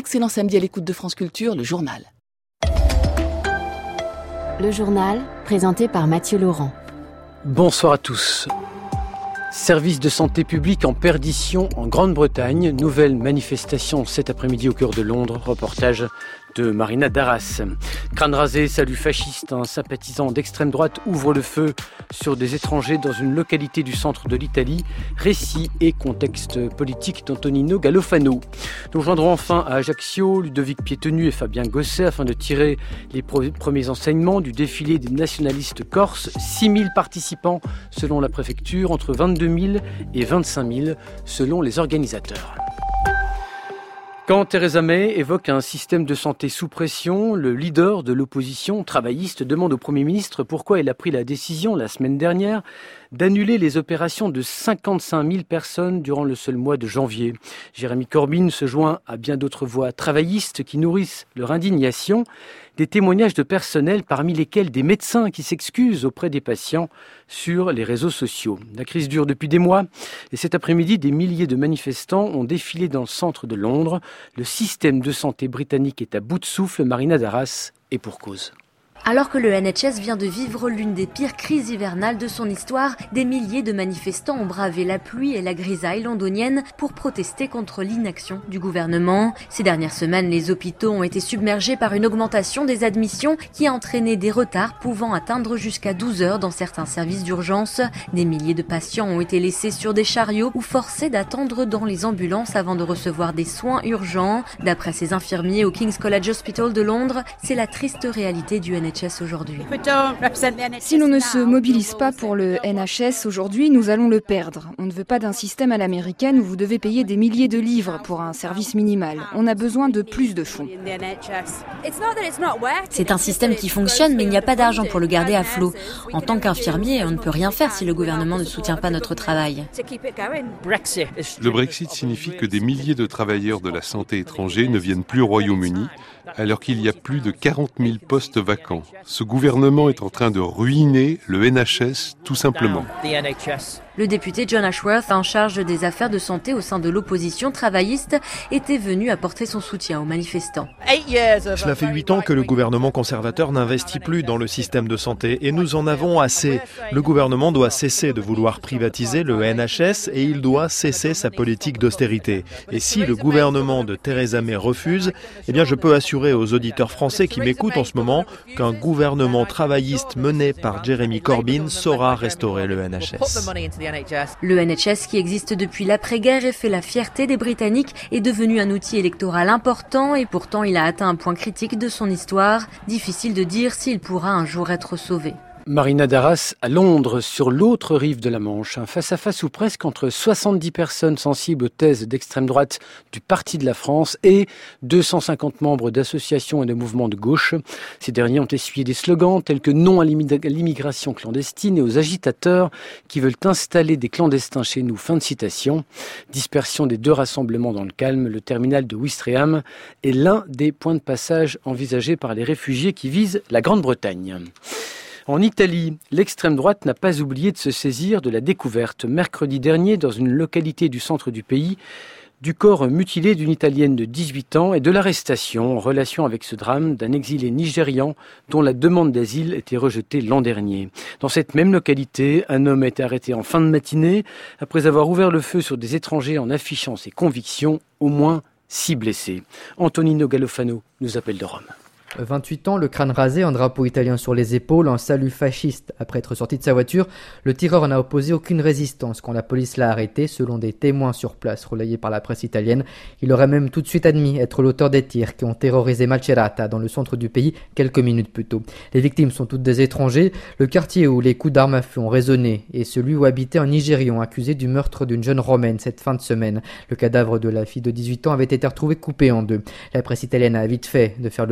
excellent samedi à l'écoute de France Culture, le journal. Le journal, présenté par Mathieu Laurent. Bonsoir à tous. Service de santé publique en perdition en Grande-Bretagne. Nouvelle manifestation cet après-midi au cœur de Londres. Reportage de Marina Darras. Crâne rasé, salut fasciste. Un sympathisant d'extrême droite ouvre le feu sur des étrangers dans une localité du centre de l'Italie. Récit et contexte politique d'Antonino Galofano. Nous rejoindrons enfin à Ajaccio Ludovic Piétenu et Fabien Gosset afin de tirer les premiers enseignements du défilé des nationalistes corses. 6 000 participants selon la préfecture, entre 22 000 et 25 000 selon les organisateurs. Quand Theresa May évoque un système de santé sous pression, le leader de l'opposition travailliste demande au Premier ministre pourquoi il a pris la décision la semaine dernière d'annuler les opérations de 55 000 personnes durant le seul mois de janvier. Jérémy Corbyn se joint à bien d'autres voix travaillistes qui nourrissent leur indignation. Des témoignages de personnel, parmi lesquels des médecins qui s'excusent auprès des patients sur les réseaux sociaux. La crise dure depuis des mois et cet après-midi, des milliers de manifestants ont défilé dans le centre de Londres. Le système de santé britannique est à bout de souffle. Marina Darras, et pour cause. Alors que le NHS vient de vivre l'une des pires crises hivernales de son histoire, des milliers de manifestants ont bravé la pluie et la grisaille londonienne pour protester contre l'inaction du gouvernement. Ces dernières semaines, les hôpitaux ont été submergés par une augmentation des admissions qui a entraîné des retards pouvant atteindre jusqu'à 12 heures dans certains services d'urgence. Des milliers de patients ont été laissés sur des chariots ou forcés d'attendre dans les ambulances avant de recevoir des soins urgents. D'après ces infirmiers au King's College Hospital de Londres, c'est la triste réalité du NHS aujourd'hui. Si l'on ne se mobilise pas pour le NHS aujourd'hui, nous allons le perdre. On ne veut pas d'un système à l'américaine où vous devez payer des milliers de livres pour un service minimal. On a besoin de plus de fonds. C'est un système qui fonctionne, mais il n'y a pas d'argent pour le garder à flot. En tant qu'infirmier, on ne peut rien faire si le gouvernement ne soutient pas notre travail. Le Brexit signifie que des milliers de travailleurs de la santé étrangers ne viennent plus au Royaume-Uni, alors qu'il y a plus de 40 000 postes vacants. Ce gouvernement est en train de ruiner le NHS, tout simplement. Le député John Ashworth, en charge des affaires de santé au sein de l'opposition travailliste, était venu apporter son soutien aux manifestants. Cela fait 8 ans que le gouvernement conservateur n'investit plus dans le système de santé et nous en avons assez. Le gouvernement doit cesser de vouloir privatiser le NHS et il doit cesser sa politique d'austérité. Et si le gouvernement de Theresa May refuse, eh bien je peux assurer aux auditeurs français qui m'écoutent en ce moment qu'un gouvernement travailliste mené par Jérémy Corbyn saura restaurer le NHS. Le NHS, qui existe depuis l'après-guerre et fait la fierté des Britanniques, est devenu un outil électoral important et pourtant il a atteint un point critique de son histoire. Difficile de dire s'il pourra un jour être sauvé. Marina Darras à Londres, sur l'autre rive de la Manche. Un face-à-face ou presque entre 70 personnes sensibles aux thèses d'extrême droite du Parti de la France et 250 membres d'associations et de mouvements de gauche. Ces derniers ont essuyé des slogans tels que non à l'immigration clandestine et aux agitateurs qui veulent installer des clandestins chez nous. Fin de citation. Dispersion des deux rassemblements dans le calme. Le terminal de Ouistreham est l'un des points de passage envisagés par les réfugiés qui visent la Grande-Bretagne. En Italie, l'extrême droite n'a pas oublié de se saisir de la découverte, mercredi dernier, dans une localité du centre du pays, du corps mutilé d'une Italienne de 18 ans et de l'arrestation, en relation avec ce drame, d'un exilé nigérian dont la demande d'asile était rejetée l'an dernier. Dans cette même localité, un homme a été arrêté en fin de matinée après avoir ouvert le feu sur des étrangers en affichant ses convictions, au moins 6 blessés. Antonino Galofano nous appelle de Rome. 28 ans, le crâne rasé, un drapeau italien sur les épaules, un salut fasciste. Après être sorti de sa voiture, le tireur n'a opposé aucune résistance quand la police l'a arrêté, selon des témoins sur place relayés par la presse italienne. Il aurait même tout de suite admis être l'auteur des tirs qui ont terrorisé Macerata, dans le centre du pays, quelques minutes plus tôt. Les victimes sont toutes des étrangers. Le quartier où les coups d'armes à feu ont résonné est celui où habitait un Nigérian accusé du meurtre d'une jeune Romaine cette fin de semaine. Le cadavre de la fille de 18 ans avait été retrouvé coupé en deux. La presse italienne a vite fait de faire le lien entre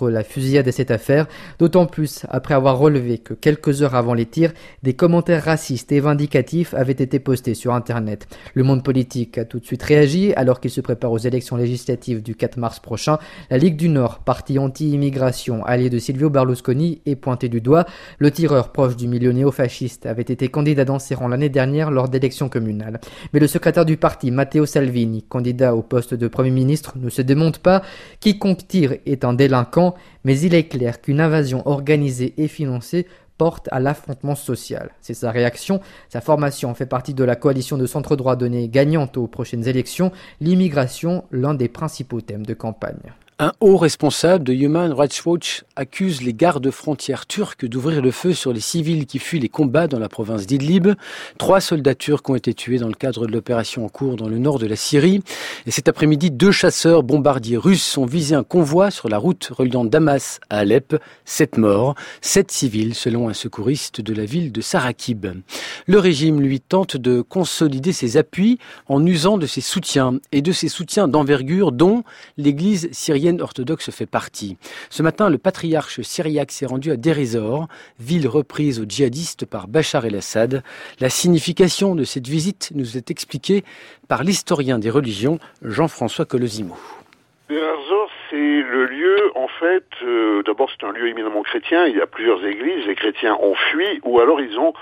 entre la fusillade et cette affaire, d'autant plus après avoir relevé que quelques heures avant les tirs, des commentaires racistes et vindicatifs avaient été postés sur Internet. Le monde politique a tout de suite réagi alors qu'il se prépare aux élections législatives du 4 mars prochain. La Ligue du Nord, parti anti-immigration, allié de Silvio Berlusconi, est pointé du doigt. Le tireur proche du milieu néofasciste avait été candidat dans ses rangs l'année dernière lors d'élections communales. Mais le secrétaire du parti, Matteo Salvini, candidat au poste de Premier ministre, ne se démonte pas. Quiconque tire est un délinquant, mais il est clair qu'une invasion organisée et financée porte à l'affrontement social. C'est sa réaction. Sa formation fait partie de la coalition de centre-droit donnée gagnante aux prochaines élections. L'immigration, l'un des principaux thèmes de campagne. Un haut responsable de Human Rights Watch accuse les gardes frontières turcs d'ouvrir le feu sur les civils qui fuient les combats dans la province d'Idlib. 3 soldats turcs ont été tués dans le cadre de l'opération en cours dans le nord de la Syrie. Et cet après-midi, 2 chasseurs bombardiers russes ont visé un convoi sur la route reliant Damas à Alep. 7 morts, 7 civils selon un secouriste de la ville de Sarakib. Le régime, lui, tente de consolider ses appuis en usant de ses soutiens et de ses soutiens d'envergure dont l'église syrienne orthodoxe fait partie. Ce matin, le patriarche syriaque s'est rendu à Deir ez-Zor, ville reprise aux djihadistes par Bachar el-Assad. La signification de cette visite nous est expliquée par l'historien des religions Jean-François Colosimo. Deir ez-Zor, c'est le lieu, en fait, d'abord c'est un lieu éminemment chrétien, il y a plusieurs églises, les chrétiens ont fui ou alors ils ont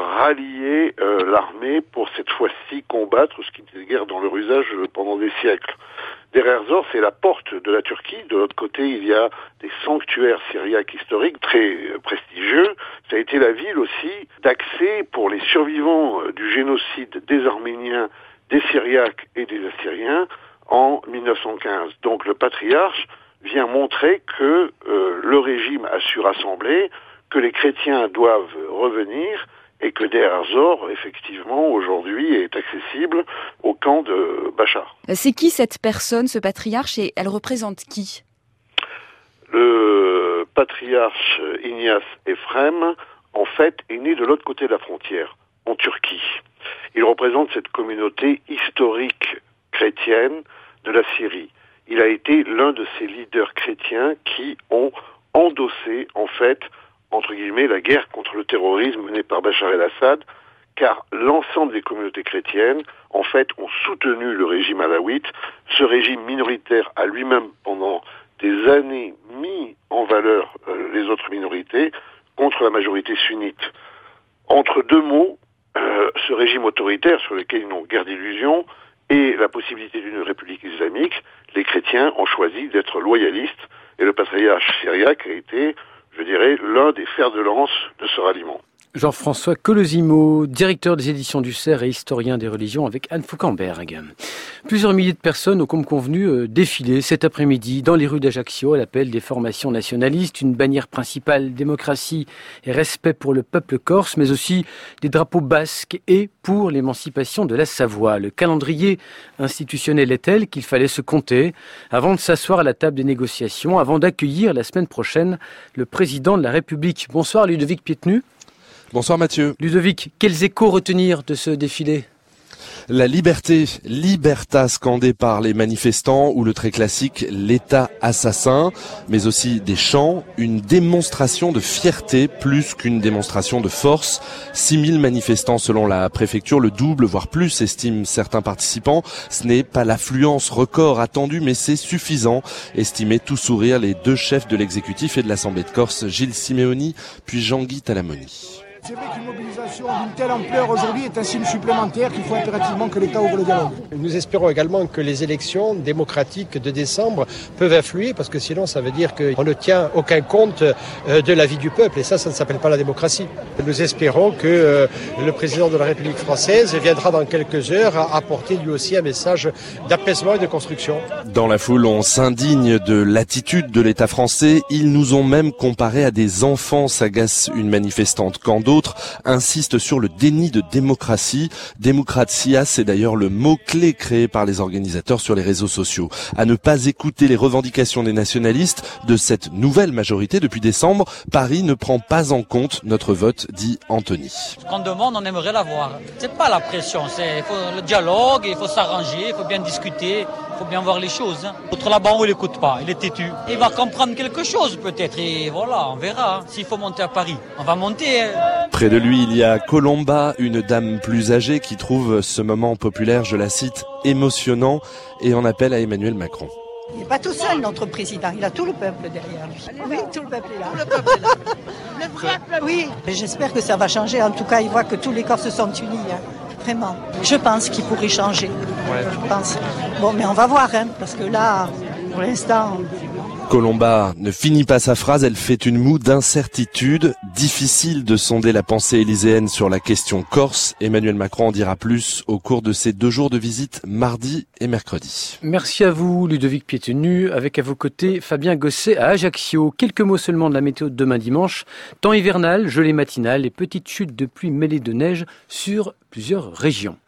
rallié l'armée pour cette fois-ci combattre ce qui était guère dans leur usage pendant des siècles. Deir ez-Zor, c'est la porte de la Turquie. De l'autre côté, il y a des sanctuaires syriaques historiques très prestigieux. Ça a été la ville aussi d'accès pour les survivants du génocide des Arméniens, des Syriaques et des Assyriens en 1915. Donc le patriarche vient montrer que le régime a su rassembler, que les chrétiens doivent revenir et que Deir ez-Zor, effectivement, aujourd'hui, est accessible au camp de Bachar. C'est qui cette personne, ce patriarche, et elle représente qui ? Le patriarche Ignace Ephrem, en fait, est né de l'autre côté de la frontière, en Turquie. Il représente cette communauté historique chrétienne de la Syrie. Il a été l'un de ces leaders chrétiens qui ont endossé, en fait, entre guillemets, la guerre contre le terrorisme menée par Bachar el-Assad, car l'ensemble des communautés chrétiennes, en fait, ont soutenu le régime alaouite. Ce régime minoritaire a lui-même, pendant des années, mis en valeur les autres minorités contre la majorité sunnite. Entre deux mots, ce régime autoritaire, sur lequel ils n'ont guère d'illusions, et la possibilité d'une république islamique, les chrétiens ont choisi d'être loyalistes, et le patriarche syriaque a été, je dirais, l'un des fers de lance de ce ralliement. Jean-François Colosimo, directeur des éditions du CERF et historien des religions avec Anne Foucamberg. Plusieurs milliers de personnes ont comme convenu défilé cet après-midi dans les rues d'Ajaccio à l'appel des formations nationalistes, une bannière principale démocratie et respect pour le peuple corse, mais aussi des drapeaux basques et pour l'émancipation de la Savoie. Le calendrier institutionnel est tel qu'il fallait se compter avant de s'asseoir à la table des négociations, avant d'accueillir la semaine prochaine le président de la République. Bonsoir Ludovic Pietenu. Bonsoir Mathieu. Ludovic, quels échos retenir de ce défilé ? La liberté, liberta scandée par les manifestants ou le très classique l'État assassin, mais aussi des chants, une démonstration de fierté plus qu'une démonstration de force. 6000 manifestants selon la préfecture, le double voire plus estiment certains participants. Ce n'est pas l'affluence record attendue mais c'est suffisant, estimaient tout sourire les 2 chefs de l'exécutif et de l'Assemblée de Corse, Gilles Simeoni puis Jean-Guy Talamoni. C'est vrai qu'une mobilisation d'une telle ampleur aujourd'hui est un signe supplémentaire qu'il faut impérativement que l'État ouvre le dialogue. Nous espérons également que les élections démocratiques de décembre peuvent influer, parce que sinon ça veut dire qu'on ne tient aucun compte de la vie du peuple, et ça ne s'appelle pas la démocratie. Nous espérons que le président de la République française viendra dans quelques heures apporter lui aussi un message d'apaisement et de construction. Dans la foule, on s'indigne de l'attitude de l'État français. Ils nous ont même comparé à des enfants, s'agace une manifestante. Quand d'autres D'autres insistent sur le déni de démocratie. Démocratia, c'est d'ailleurs le mot-clé créé par les organisateurs sur les réseaux sociaux. À ne pas écouter les revendications des nationalistes de cette nouvelle majorité depuis décembre, Paris ne prend pas en compte notre vote, dit Anthony. Ce qu'on demande, on aimerait l'avoir. C'est pas la pression, il faut le dialogue, il faut s'arranger, il faut bien discuter, il faut bien voir les choses. L'autre là-bas, on l'écoute pas, il est têtu. Il va comprendre quelque chose peut-être et voilà, on verra. S'il faut monter à Paris, on va monter. Près de lui, il y a Colomba, une dame plus âgée qui trouve ce moment populaire, je la cite, émotionnant et en appelle à Emmanuel Macron. Il n'est pas tout seul, notre président. Il a tout le peuple derrière lui. Oui, tout le peuple est là. Le peuple est là. Le vrai peuple. Oui, j'espère que ça va changer. En tout cas, il voit que tous les corps se sont unis. Vraiment. Je pense qu'il pourrait changer. Ouais. Je pense. Bon, mais on va voir, parce que là, pour l'instant... Colomba ne finit pas sa phrase, elle fait une moue d'incertitude. Difficile de sonder la pensée élyséenne sur la question corse. Emmanuel Macron en dira plus au cours de ses 2 jours de visite, mardi et mercredi. Merci à vous, Ludovic Piétenu, avec à vos côtés Fabien Gosset à Ajaccio. Quelques mots seulement de la météo de demain dimanche. Temps hivernal, gelée matinale et petite chute de pluie mêlée de neige sur plusieurs régions.